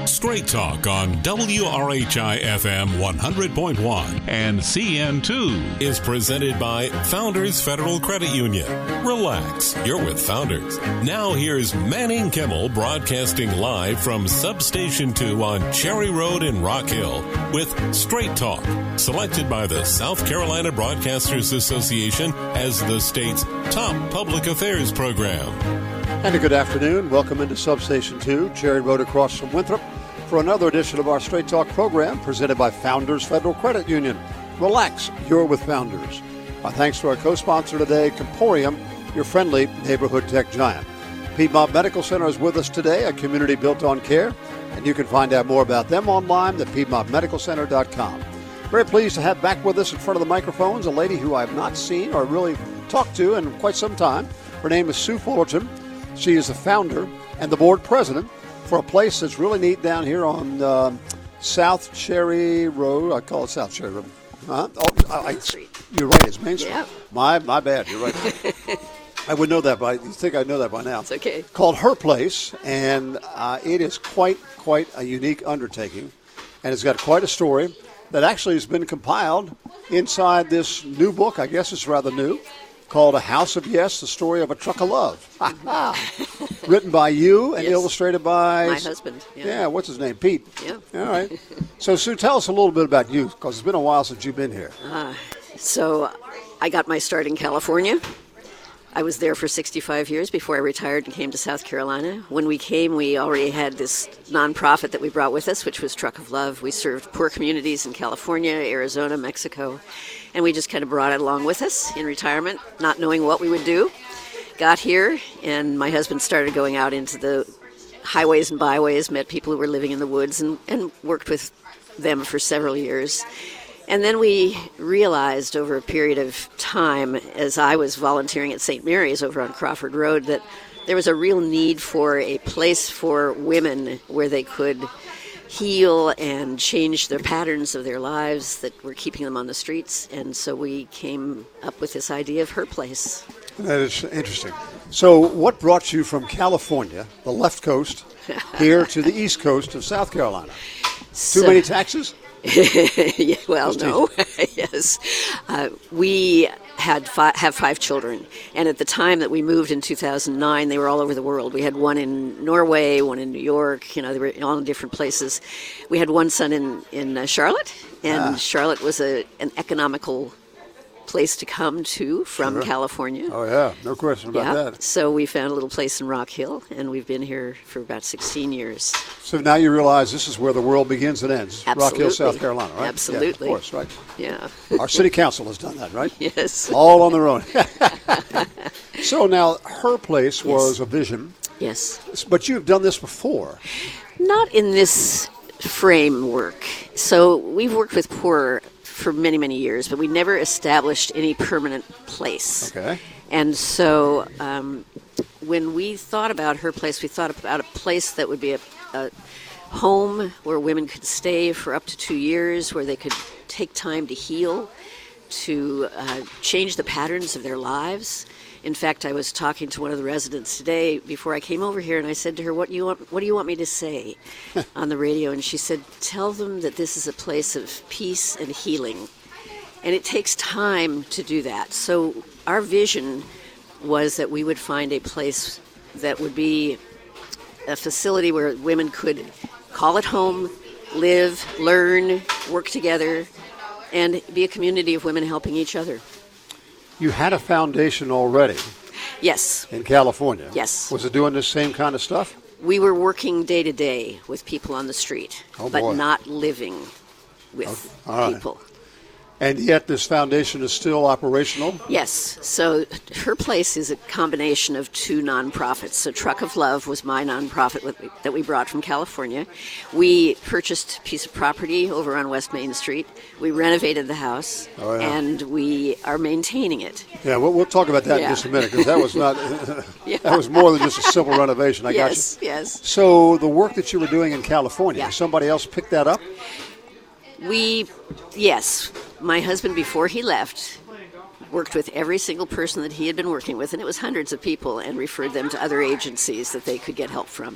Straight Talk on WRHI FM 100.1 and CN2 is presented by Founders Federal Credit Union. Relax, you're with Founders. Now here's Manning Kimmel broadcasting live from Substation 2 on Cherry Road in Rock Hill with Straight Talk, selected by the South Carolina Broadcasters Association as the state's top public affairs program. And a good afternoon. Welcome into Substation 2, Cherry Road across from Winthrop, for another edition of our Straight Talk program presented by Founders Federal Credit Union. Relax, you're with Founders. Our thanks to our co-sponsor today, Comporium, your friendly neighborhood tech giant. Piedmont Medical Center is with us today, a community built on care, and you can find out more about them online at piedmontmedicalcenter.com. Very pleased to have back with us in front of the microphones a lady who I have not seen or really talked to in quite some time. Her name is Sue Fullerton. She is the founder and the board president for a place that's really neat down here on South Cherry Road. I call it South Cherry Road. Main Street. You're right, it's Main Street. Yeah. My bad, you're right. I would know that, but you think I know that by now. It's okay. Called Her Place, and it is quite a unique undertaking, and it's got quite a story that actually has been compiled inside this new book. I guess it's rather new, called A House of Yes, The Story of a Truck of Love. Written by you and illustrated by... my husband. Yeah, what's his name? Pete. Yeah. All right. So, Sue, tell us a little bit about you, because it's been a while since you've been here. So I got my start in California. I was there for 65 years before I retired and came to South Carolina. When we came, we already had this nonprofit that we brought with us, which was Truck of Love. We served poor communities in California, Arizona, Mexico, and we just kind of brought it along with us in retirement, not knowing what we would do. Got here, and my husband started going out into the highways and byways, met people who were living in the woods, and worked with them for several years. And then we realized over a period of time, as I was volunteering at St. Mary's over on Crawford Road, that there was a real need for a place for women where they could heal and change their patterns of their lives that were keeping them on the streets. And so we came up with this idea of Her Place. That is interesting. So what brought you from California, the left coast, here to the east coast of South Carolina? Too many taxes? Yeah, well, no. Yes. We have 5 children, and at the time that we moved in 2009, they were all over the world. We had one in Norway, one in New York, they were all in different places. We had one son in Charlotte, and Charlotte was an economical place to come to from California. Oh, yeah, no question about that. So we found a little place in Rock Hill, and we've been here for about 16 years. So now you realize this is where the world begins and ends. Absolutely. Rock Hill, South Carolina, right? Absolutely. Yeah, of course, right. Yeah. Our city council has done that, right? Yes. All on their own. So now Her Place was a vision. Yes. But you've done this before. Not in this framework. So we've worked with poor for many, many years, but we never established any permanent place. Okay. And so when we thought about Her Place, we thought about a place that would be a home where women could stay for up to 2 years, where they could take time to heal, to change the patterns of their lives. In fact, I was talking to one of the residents today before I came over here, and I said to her, what do you want me to say on the radio? And she said, tell them that this is a place of peace and healing. And it takes time to do that. So our vision was that we would find a place that would be a facility where women could call it home, live, learn, work together, and be a community of women helping each other. You had a foundation already. Yes. In California. Yes. Was it doing the same kind of stuff? We were working day to day with people on the street, but not living with people. And yet this foundation is still operational? Yes. So Her Place is a combination of 2 nonprofits. So Truck of Love was my nonprofit that we brought from California. We purchased a piece of property over on West Main Street. We renovated the house, and we are maintaining it. Yeah, we'll talk about that in just a minute, because that was not that was more than just a simple renovation. I got you. Yes. So the work that you were doing in California, somebody else picked that up? Yes. My husband, before he left, worked with every single person that he had been working with, and it was hundreds of people, and referred them to other agencies that they could get help from.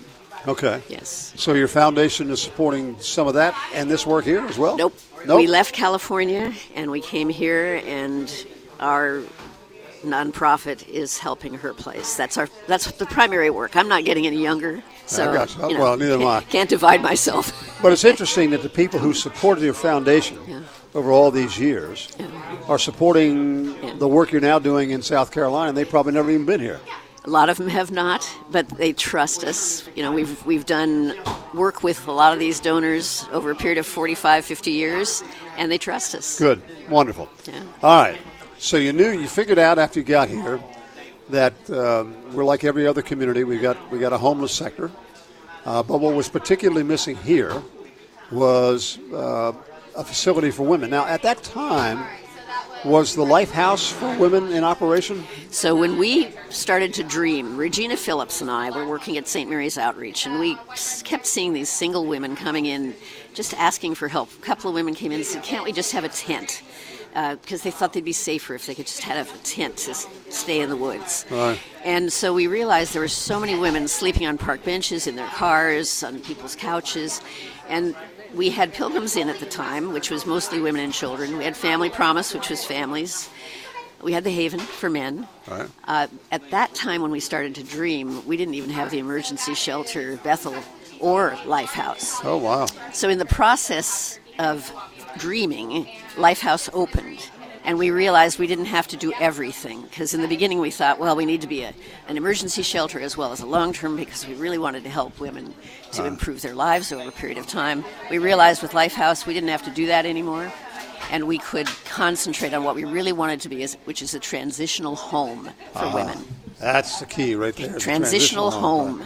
Okay. Yes. So your foundation is supporting some of that and this work here as well? Nope. We left California and we came here, and our nonprofit is helping her place. That's the primary work. I'm not getting any younger, so I got you. Well, neither am I. Can't divide myself. But it's interesting that the people who supported your foundation over all these years are supporting the work you're now doing in South Carolina, and they've probably never even been here. A lot of them have not, but they trust us. We've done work with a lot of these donors over a period of 45, 50 years, and they trust us. Good. Wonderful. Yeah. All right. So you figured out after you got here that we're like every other community. We got a homeless sector, but what was particularly missing here was a facility for women. Now, at that time, was the Life House for women in operation? So when we started to dream, Regina Phillips and I were working at St. Mary's Outreach, and we kept seeing these single women coming in just asking for help. A couple of women came in and said, can't we just have a tent? Because they thought they'd be safer if they could just have a tent to stay in the woods. Right. And so we realized there were so many women sleeping on park benches, in their cars, on people's couches, and we had Pilgrims Inn at the time, which was mostly women and children. We had Family Promise, which was families. We had the Haven for men. Right. At that time when we started to dream, we didn't even have the emergency shelter, Bethel, or Life House. Oh, wow. So in the process of dreaming, Life House opened. And we realized we didn't have to do everything, because in the beginning we thought, well, we need to be an emergency shelter as well as a long-term, because we really wanted to help women to improve their lives over a period of time. We realized with Life House we didn't have to do that anymore, and we could concentrate on what we really wanted to be, which is a transitional home for women. That's the key right there. Transitional home.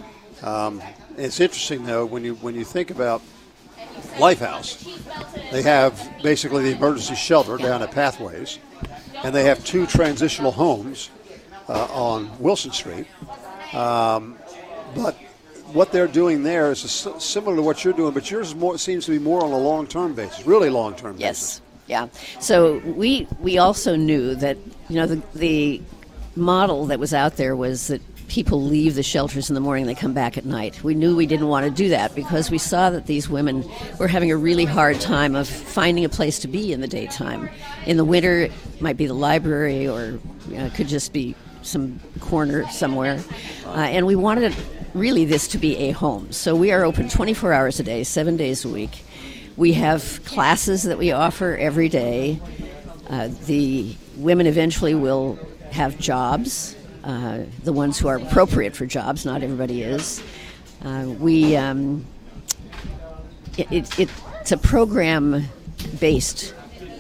It's interesting, though, when you think about Life House, they have basically the emergency shelter down at Pathways, and they have 2 transitional homes on Wilson Street. But what they're doing there is similar to what you're doing, but yours seems to be more on a long-term basis, really long-term basis. Yes, yeah. So we also knew that the model that was out there was that people leave the shelters in the morning, they come back at night. We knew we didn't want to do that because we saw that these women were having a really hard time of finding a place to be in the daytime. In the winter, it might be the library, or it could just be some corner somewhere. And we wanted really this to be a home. So we are open 24 hours a day, 7 days a week. We have classes that we offer every day. The women eventually will have jobs. The ones who are appropriate for jobs, not everybody is. It's a program-based.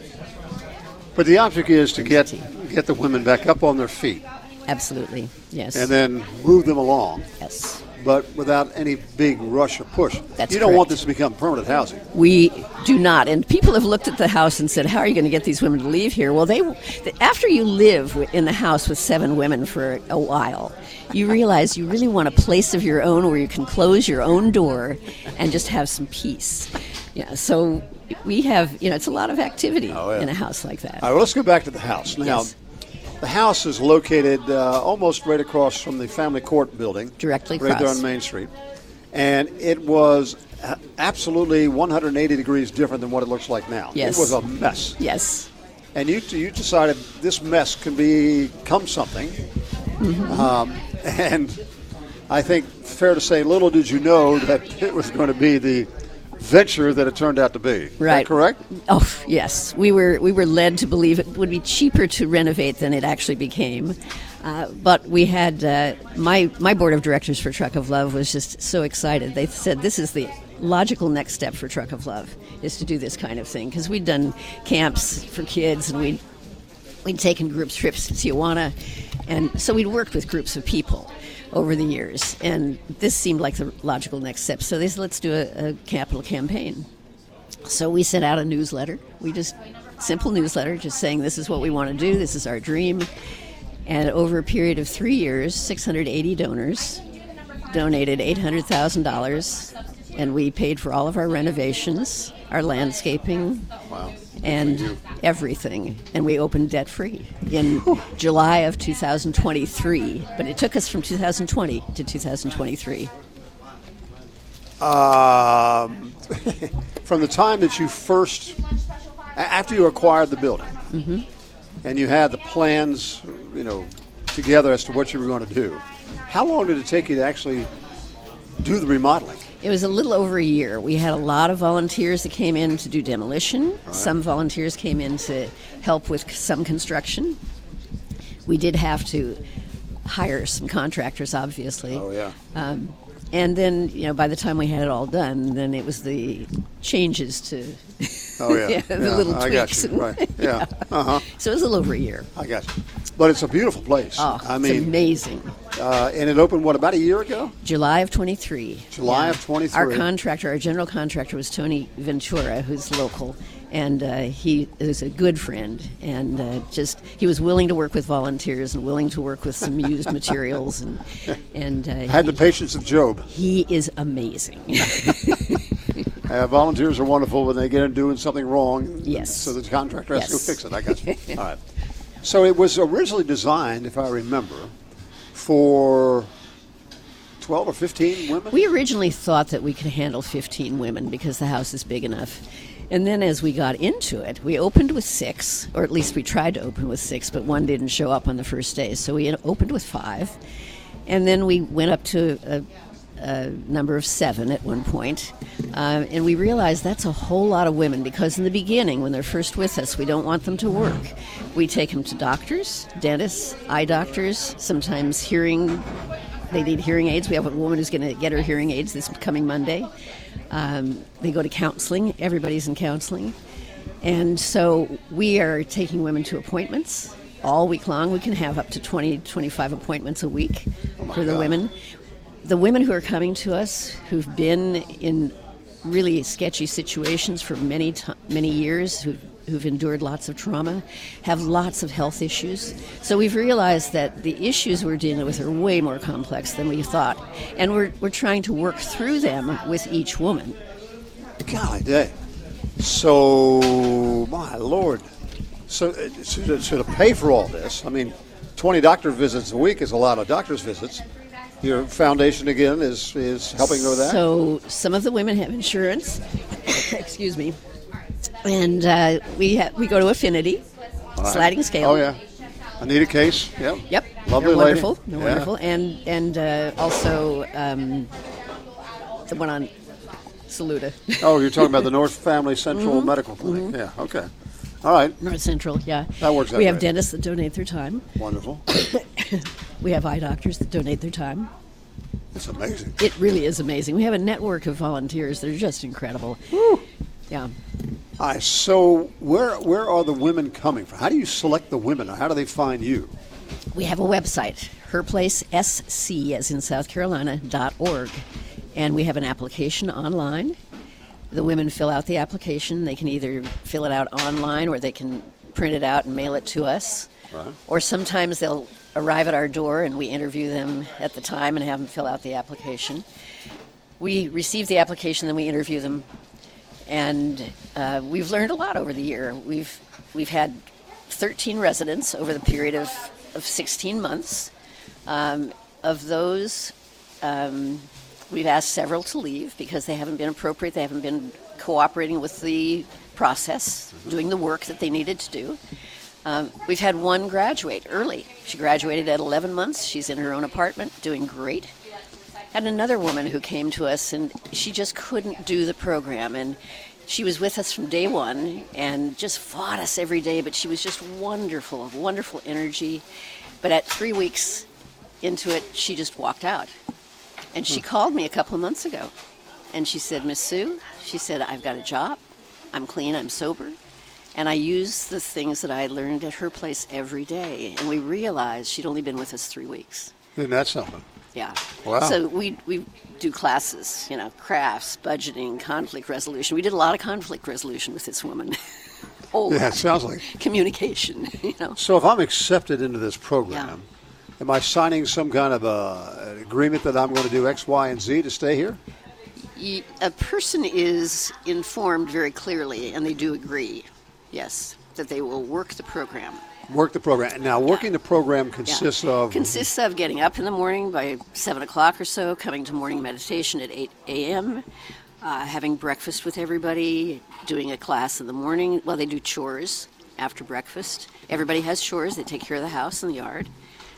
But the object is to get the women back up on their feet. Absolutely, yes. And then move them along. Yes. But without any big rush or push. That's You don't correct. want this to become permanent housing. We do not. And people have looked at the house and said, how are you going to get these women to leave here? Well, after you live in the house with 7 women for a while, you realize you really want a place of your own where you can close your own door and just have some peace. Yeah, so we have, it's a lot of activity in a house like that. All right, well, let's go back to the house. Now, Yes. The house is located almost right across from the Family Court building. Directly right there across. on Main Street. And it was absolutely 180 degrees different than what it looks like now. Yes. It was a mess. Yes. And you decided this mess can become something. Mm-hmm. And I think fair to say, little did you know that it was going to be the venture that it turned out to be. Is Right. that correct? Oh, yes. We were led to believe it would be cheaper to renovate than it actually became. But we had my board of directors for Truck of Love was just so excited. They said this is the logical next step for Truck of Love is to do this kind of thing, because we'd done camps for kids and we'd taken group trips to Tijuana, and so we'd worked with groups of people over the years, and this seemed like the logical next step. So they said, let's do a capital campaign. So we sent out a newsletter. Simple newsletter, just saying this is what we want to do, this is our dream. And over a period of 3 years, 680 donors donated $800,000, and we paid for all of our renovations, our landscaping, Wow. and everything. And we opened debt-free in July of 2023. But it took us from 2020 to 2023. From the time that you first, after you acquired the building, Mm-hmm. and you had the plans, together as to what you were going to do, how long did it take you to actually do the remodeling? It was a little over a year. We had a lot of volunteers that came in to do demolition. Right. Some volunteers came in to help with some construction. We did have to hire some contractors, obviously. Oh, yeah. And then, by the time we had it all done, then it was the changes to oh, yeah. the little tweaks. I got you. Right. Yeah. Uh-huh. So it was a little over a year. I got you. But it's a beautiful place. Oh, it's amazing. And it opened, about a year ago? July of 23. July of 23. Our general contractor was Tony Ventura, who's local. And he is a good friend, and he was willing to work with volunteers and willing to work with some used materials, and had the patience of Job. He is amazing. Volunteers are wonderful when they get in doing something wrong. Yes. So the contractor has to go fix it. I got you. All right. So it was originally designed, if I remember, for 12 or 15 women? We originally thought that we could handle 15 women because the house is big enough. And then as we got into it, we opened with 6, or at least we tried to open with 6, but one didn't show up on the first day. So we opened with 5. And then we went up to a number of 7 at one point. And we realized that's a whole lot of women because in the beginning, when they're first with us, we don't want them to work. We take them to doctors, dentists, eye doctors, sometimes they need hearing aids. We have a woman who's going to get her hearing aids this coming Monday. They go to counseling. Everybody's in counseling. And so we are taking women to appointments all week long. We can have up to 20, 25 appointments a week for the women. The women who are coming to us who've been in really sketchy situations for many years, who've endured lots of trauma, have lots of health issues. So we've realized that the issues we're dealing with are way more complex than we thought. And we're trying to work through them with each woman. Golly day. So, my Lord. So to pay for all this, 20 doctor visits a week is a lot of doctor's visits. Your foundation, again, is helping with that? So some of the women have insurance. Excuse me. And we go to Affinity, sliding scale. Oh, yeah. Anita Case, yep. Yep. Lovely They're lady. Wonderful. They're wonderful. And also the one on Saluda. Oh, you're talking about the North Family Central Medical Clinic. Mm-hmm. Yeah, okay. All right. North Central, yeah. That works out We have right. dentists that donate their time. Wonderful. We have eye doctors that donate their time. It's amazing. It really is amazing. We have a network of volunteers that are just incredible. Woo. Yeah. All right, so where are the women coming from? How do you select the women? How do they find you? We have a website, herplacesc, as in South Carolina.org. And we have an application online. The women fill out the application. They can either fill it out online or they can print it out and mail it to us. Right. Or sometimes they'll arrive at our door and we interview them at the time and have them fill out the application. We receive the application, then we interview them. And we've learned a lot over the year. We've had 13 residents over the period of 16 months. Of those, we've asked several to leave because they haven't been appropriate. They haven't been cooperating with the process, doing the work that they needed to do. We've had one graduate early. She graduated at 11 months. She's in her own apartment, doing great. Had another woman who came to us, and she just couldn't do the program. And she was with us from day one and just fought us every day, but she was just wonderful, wonderful energy. But at 3 weeks into it, she just walked out. And she called me a couple of months ago, and she said, Miss Sue, she said, I've got a job. I'm clean, I'm sober. And I use the things that I learned at her place every day. And we realized she'd only been with us 3 weeks. Isn't that something? Yeah. Wow. So we do classes, crafts, budgeting, conflict resolution. We did a lot of conflict resolution with this woman. It sounds like. Communication, So if I'm accepted into this program, am I signing some kind of an agreement that I'm going to do X, Y, and Z to stay here? A person is informed very clearly, and they do agree, yes, that they will work the program. Work the program. Now, working the program consists of? Consists of getting up in the morning by 7 o'clock or so, coming to morning meditation at 8 a.m., having breakfast with everybody, doing a class in the morning. Well, they do chores after breakfast. Everybody has chores. They take care of the house and the yard.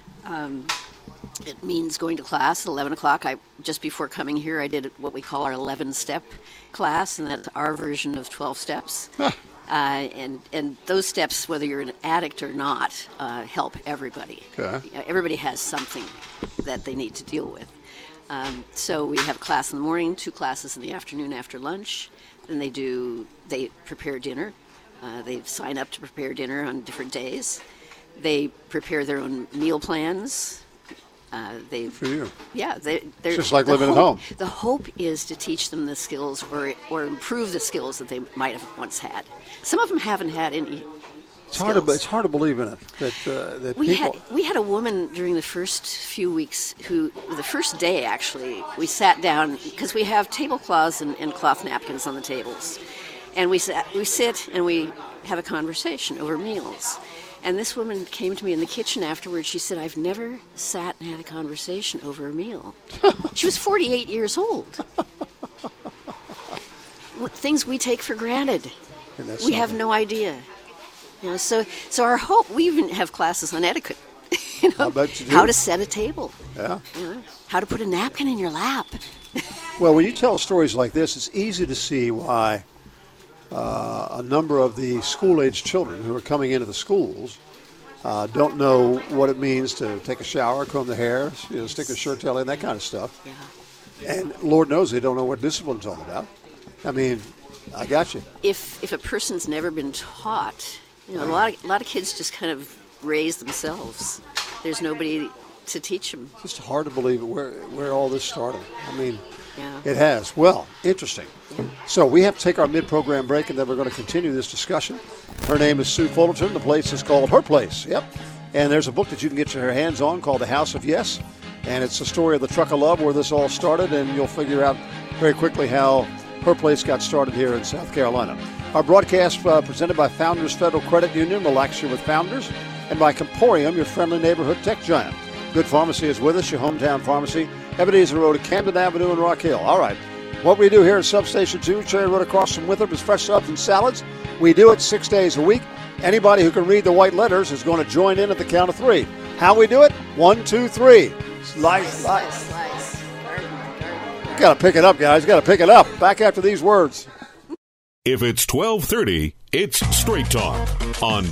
It means going to class at 11 o'clock. Just before coming here, I did what we call our 11-step class, and that's our version of 12 steps. And those steps, whether you're an addict or not, help everybody. Okay. Everybody has something that they need to deal with. So we have a class in the morning, 2 classes in the afternoon after lunch. Then they prepare dinner. They sign up to prepare dinner on different days. They prepare their own meal plans. For you. Yeah, they're just like living at home. The hope is to teach them the skills or improve the skills that they might have once had. Some of them haven't had any. It's hard to believe in it that we had a woman during the first few weeks who, the first day actually, we sat down because we have tablecloths and cloth napkins on the tables, and we sit and we have a conversation over meals. And this woman came to me in the kitchen afterwards. She said, "I've never sat and had a conversation over a meal." She was 48 years old. Things we take for granted. We have no idea. So our hope, we even have classes on etiquette. I bet you do. How to set a table. Yeah. How to put a napkin in your lap. Well, when you tell stories like this, it's easy to see why a number of the school-age children who are coming into the schools don't know what it means to take a shower, comb their hair, stick their shirt tail in, that kind of stuff. Yeah. And Lord knows they don't know what discipline's all about. I mean, I got you. If a person's never been taught, a lot of kids just kind of raise themselves. There's nobody to teach them. It's just hard to believe where all this started. I mean, yeah. It has. Well, interesting. So we have to take our mid-program break, and then we're going to continue this discussion. Her name is Sue Fullerton. The place is called Her Place. Yep. And there's a book that you can get your hands on called The House of Yes. And it's the story of the Truck of Love, where this all started, and you'll figure out very quickly how Her Place got started here in South Carolina. Our broadcast presented by Founders Federal Credit Union, Relax Here with Founders, and by Comporium, your friendly neighborhood tech giant. Good Pharmacy is with us, your hometown pharmacy. Ebenezer Road at Camden Avenue in Rock Hill. All right. What we do here at Substation 2, Cherry Road across from Winthrop, is fresh subs and salads. We do it 6 days a week. Anybody who can read the white letters is going to join in at the count of 3. How we do it? 1, 2, 3. Slice. Got to pick it up, guys. Got to pick it up. Back after these words. If it's 12:30, it's Straight Talk on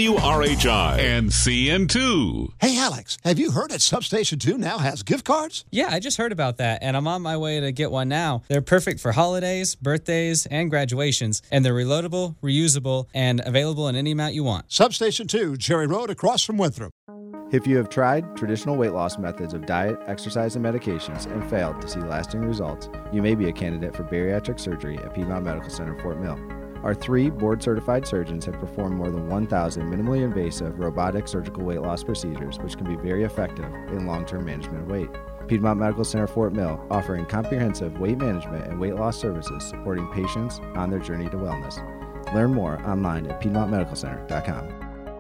WRHI and CN2. Hey, Alex, have you heard that Substation 2 now has gift cards? Yeah, I just heard about that, and I'm on my way to get one now. They're perfect for holidays, birthdays, and graduations, and they're reloadable, reusable, and available in any amount you want. Substation 2, Cherry Road, across from Winthrop. If you have tried traditional weight loss methods of diet, exercise, and medications and failed to see lasting results, you may be a candidate for bariatric surgery at Piedmont Medical Center, Fort Mill. Our 3 board-certified surgeons have performed more than 1,000 minimally invasive robotic surgical weight loss procedures, which can be very effective in long-term management of weight. Piedmont Medical Center, Fort Mill, offering comprehensive weight management and weight loss services supporting patients on their journey to wellness. Learn more online at piedmontmedicalcenter.com.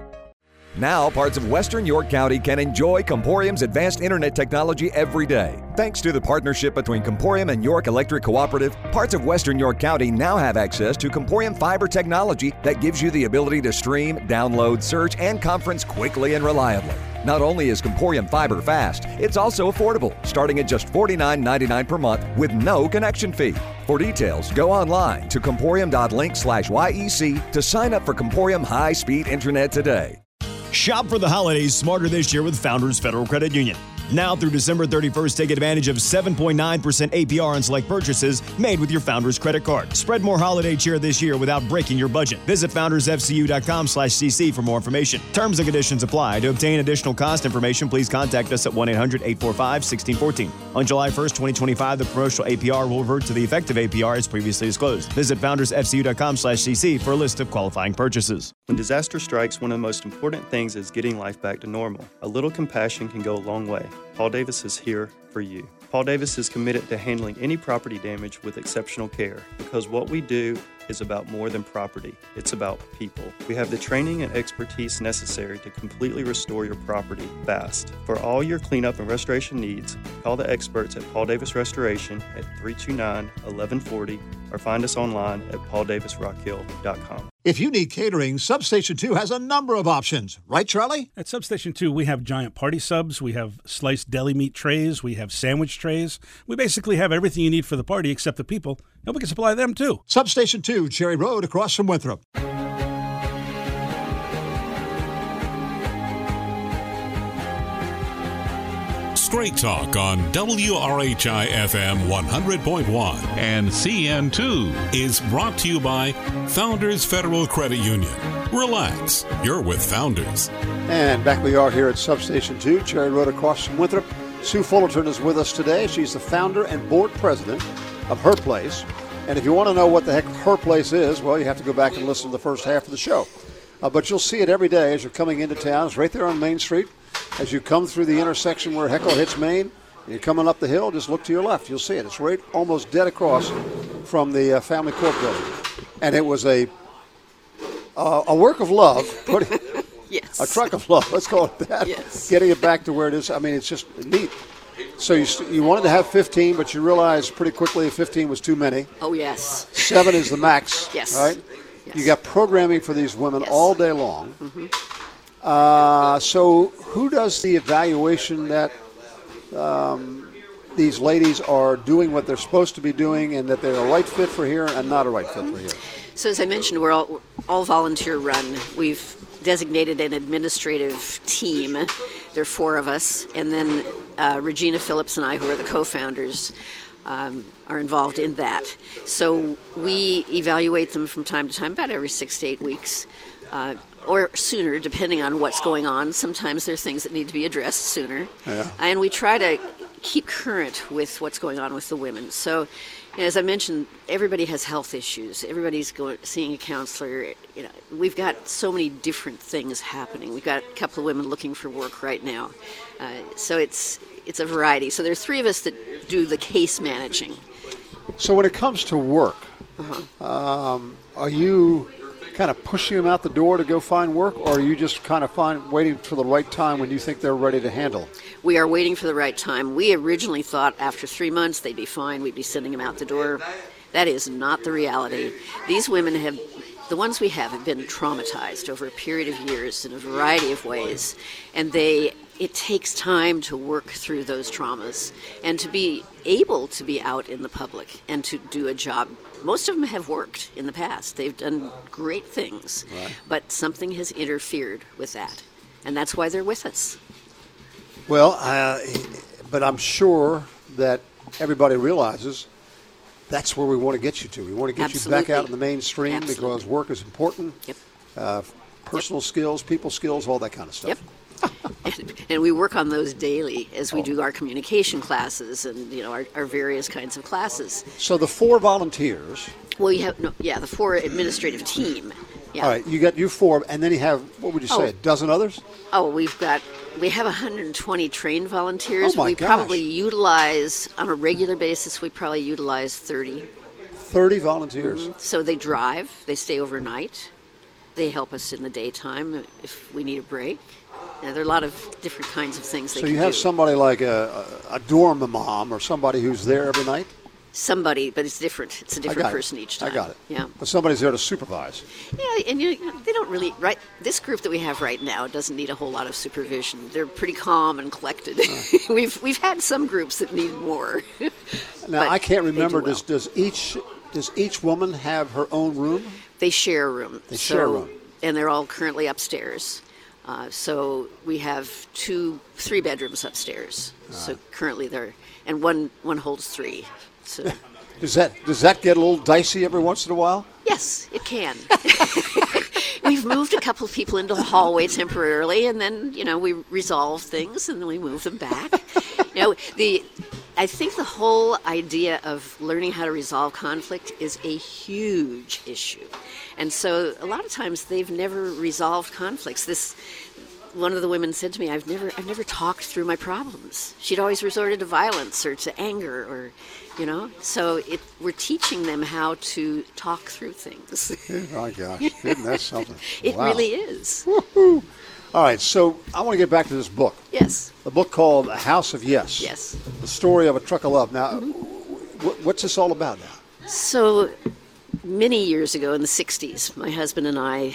Now, parts of Western York County can enjoy Comporium's advanced internet technology every day. Thanks to the partnership between Comporium and York Electric Cooperative, parts of Western York County now have access to Comporium fiber technology that gives you the ability to stream, download, search, and conference quickly and reliably. Not only is Comporium fiber fast, it's also affordable, starting at just $49.99 per month with no connection fee. For details, go online to comporium.link/YEC to sign up for Comporium high-speed internet today. Shop for the holidays smarter this year with Founders Federal Credit Union. Now through December 31st, take advantage of 7.9% APR on select purchases made with your Founders credit card. Spread more holiday cheer this year without breaking your budget. Visit foundersfcu.com/cc for more information. Terms and conditions apply. To obtain additional cost information, please contact us at 1-800-845-1614. On July 1st, 2025, the promotional APR will revert to the effective APR as previously disclosed. Visit foundersfcu.com/cc for a list of qualifying purchases. When disaster strikes, one of the most important things is getting life back to normal. A little compassion can go a long way. Paul Davis is here for you. Paul Davis is committed to handling any property damage with exceptional care because what we do is about more than property. It's about people. We have the training and expertise necessary to completely restore your property fast. For all your cleanup and restoration needs, call the experts at Paul Davis Restoration at 329-1140 or find us online at pauldavisrockhill.com. If you need catering, Substation 2 has a number of options. Right, Charlie? At Substation 2, we have giant party subs, we have sliced deli meat trays, we have sandwich trays. We basically have everything you need for the party except the people, and we can supply them too. Substation 2, Cherry Road, across from Winthrop. Straight Talk on WRHI FM 100.1 and CN2 is brought to you by Founders Federal Credit Union. Relax, you're with Founders. And back we are here at Substation 2, Cherry Road across from Winthrop. Sue Fullerton is with us today. She's the founder and board president of Her Place. And if you want to know what the heck Her Place is, well, you have to go back and listen to the first half of the show. But you'll see it every day as you're coming into town. It's right there on Main Street. As you come through the intersection where Heckle hits Main, and you're coming up the hill, just look to your left. You'll see it. It's right almost dead across from the Family Court building. And it was a work of love, Yes. a truck of love, let's call it that, Yes. getting it back to where it is. I mean, it's just neat. So you wanted to have 15, but you realized pretty quickly 15 was too many. Oh, yes. 7 is the max. Yes. Right? Yes. You got programming for these women Yes. all day long. Mm-hmm. So who does the evaluation that these ladies are doing what they're supposed to be doing and that they're a right fit for here and not a right fit for here? So as I mentioned, we're all volunteer run. We've designated an administrative team. There are 4 of us. And then Regina Phillips and I, who are the co-founders, are involved in that. So we evaluate them from time to time, about every 6 to 8 weeks. Or sooner, depending on what's going on. Sometimes there are things that need to be addressed sooner. Yeah. And we try to keep current with what's going on with the women. So, as I mentioned, everybody has health issues. Everybody's seeing a counselor. We've got so many different things happening. We've got a couple of women looking for work right now. So it's a variety. So there are 3 of us that do the case managing. So when it comes to work, are you kind of pushing them out the door to go find work, or are you just kind of waiting for the right time when you think they're ready to handle? We are waiting for the right time. We originally thought after 3 months they'd be fine, we'd be sending them out the door. That is not the reality. These women the ones we have been traumatized over a period of years in a variety of ways, and it takes time to work through those traumas and to be able to be out in the public and to do a job. Most of them have worked in the past. They've done great things, right. But something has interfered with that, and that's why they're with us. Well, but I'm sure that everybody realizes that's where we want to get you to. We want to get Absolutely. you back out in the mainstream. Absolutely. Because work is important. Yep. Personal skills, people skills, all that kind of stuff. Yep. And we work on those daily as we do our communication classes and our various kinds of classes. So the 4 volunteers. Well, the 4 administrative team. Yeah. All right, you 4, and then you have, what would you say, a dozen others? Oh, we have 120 trained volunteers. Oh my we gosh. probably utilize on a regular basis. We probably utilize 30. 30 volunteers. Mm-hmm. So they drive. They stay overnight. They help us in the daytime if we need a break. There are a lot of different kinds of things they can do. So you have somebody like a dorm mom or somebody who's there every night? Somebody, but it's different. It's a different person each time. I got it. Yeah. But somebody's there to supervise. Yeah, and they don't really, right? This group that we have right now doesn't need a whole lot of supervision. They're pretty calm and collected. We've had some groups that need more. Now, I can't remember, does each woman have her own room? They share a room. They share a room. And they're all currently upstairs. So we have 3 bedrooms upstairs. So currently and one holds 3. So does that get a little dicey every once in a while? Yes, it can. We've moved a couple of people into the hallway temporarily, and then we resolve things, and then we move them back. I think the whole idea of learning how to resolve conflict is a huge issue. And so a lot of times they've never resolved conflicts. one of the women said to me, I've never talked through my problems. She'd always resorted to violence or to anger or, So we're teaching them how to talk through things. Oh, my gosh. Isn't that something? It really is. Woo-hoo. All right, so I want to get back to this book. Yes. A book called House of Yes. Yes. The Story of a Truck of Love. Now, what's this all about now? So many years ago in the 60s, my husband and I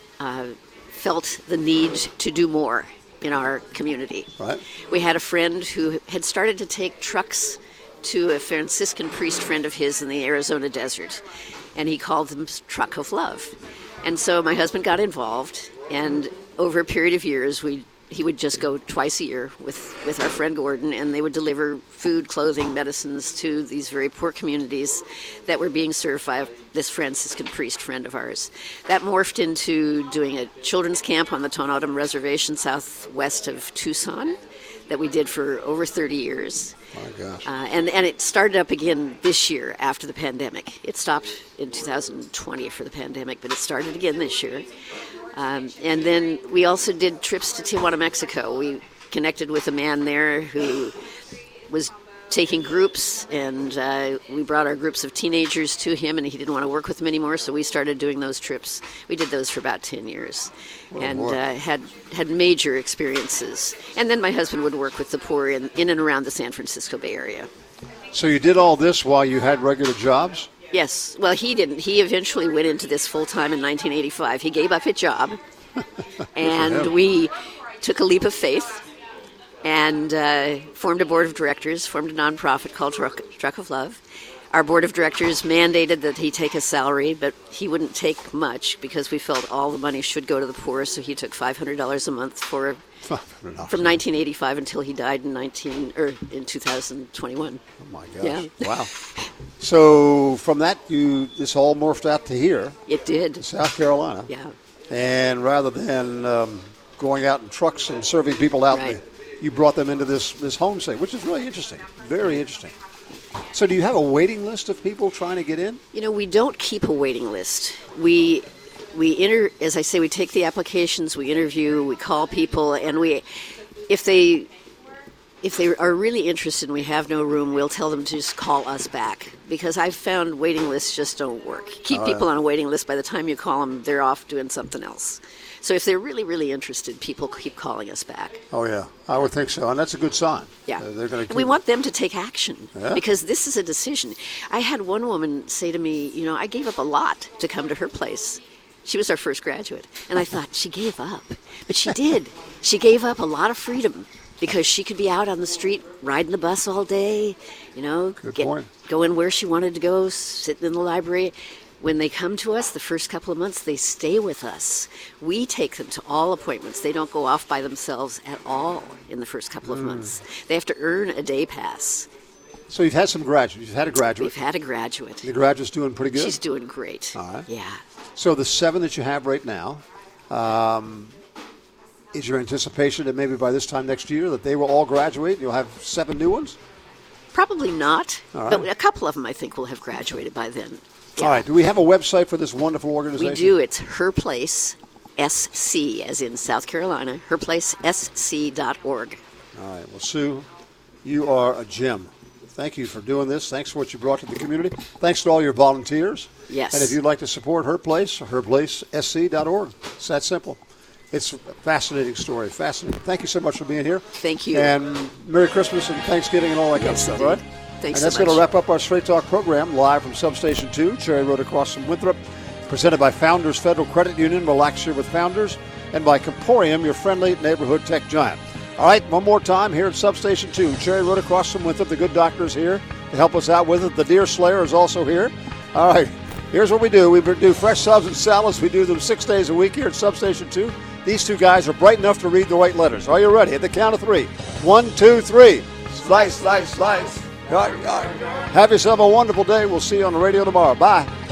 felt the need to do more in our community. Right. We had a friend who had started to take trucks to a Franciscan priest friend of his in the Arizona desert, and he called them Truck of Love. And so my husband got involved, and over a period of years, he would just go twice a year with our friend Gordon, and they would deliver food, clothing, medicines to these very poor communities that were being served by this Franciscan priest friend of ours. That morphed into doing a children's camp on the Tonopah Reservation southwest of Tucson that we did for over 30 years. My gosh. And it started up again this year after the pandemic. It stopped in 2020 for the pandemic, but it started again this year. And then we also did trips to Tijuana, Mexico. We connected with a man there who was taking groups, and we brought our groups of teenagers to him, and he didn't want to work with them anymore, so we started doing those trips. We did those for about 10 years and had major experiences. And then my husband would work with the poor in and around the San Francisco Bay Area. So you did all this while you had regular jobs? Yes. Well, he didn't. He eventually went into this full-time in 1985. He gave up his job, and we took a leap of faith and formed a board of directors, formed a nonprofit called Truck of Love. Our board of directors mandated that he take a salary, but he wouldn't take much because we felt all the money should go to the poor, so he took $500 a month from 1985 until he died in 2021. Oh my gosh! Yeah. Wow. So from that, this all morphed out to here. It did. To South Carolina. Yeah. And rather than going out in trucks and serving people out, you brought them into this home stay, which is really interesting. Very interesting. So do you have a waiting list of people trying to get in? We don't keep a waiting list. As I say, we take the applications, we interview, we call people, and if they are really interested and we have no room, we'll tell them to just call us back, because I've found waiting lists just don't work. Keep people on a waiting list. By the time you call them, they're off doing something else. So if they're really, really interested, people keep calling us back. Oh, yeah. I would think so. And that's a good sign. Yeah. They're gonna we want them to take action, Yeah. because this is a decision. I had one woman say to me, I gave up a lot to come to her place. She was our first graduate. And I thought, she gave up. But she did. She gave up a lot of freedom because she could be out on the street riding the bus all day, Good point. Going where she wanted to go, sitting in the library. When they come to us, the first couple of months, they stay with us. We take them to all appointments. They don't go off by themselves at all in the first couple of months. They have to earn a day pass. So you've had some graduates. You've had a graduate. We've had a graduate. The graduate's doing pretty good? She's doing great. All right. Yeah. So the 7 that you have right now, is your anticipation that maybe by this time next year that they will all graduate and you'll have 7 new ones? Probably not. All right. But a couple of them, I think, will have graduated by then. Yeah. All right. Do we have a website for this wonderful organization? We do. It's Her Place SC, as in South Carolina, herplacesc.org. All right. Well, Sue, you are a gem. Thank you for doing this. Thanks for what you brought to the community. Thanks to all your volunteers. Yes. And if you'd like to support Her Place, herplacesc.org. It's that simple. It's a fascinating story. Fascinating. Thank you so much for being here. Thank you. And Merry Christmas and Thanksgiving and all that kind of stuff, all right? Thanks and that's so much. going to wrap up our Straight Talk program live from Substation 2, Cherry Road across from Winthrop, presented by Founders Federal Credit Union. Relax here with Founders, and by Comporium, your friendly neighborhood tech giant. All right, one more time here at Substation 2, Cherry Road across from Winthrop. The good doctor is here to help us out with it. The Deer Slayer is also here. All right, here's what we do. We do fresh subs and salads. We do them 6 days a week here at Substation 2. These two guys are bright enough to read the right letters. Are you ready? At the count of 3. 1, 2, 3. Slice, slice, slice. Have yourself a wonderful day. We'll see you on the radio tomorrow. Bye.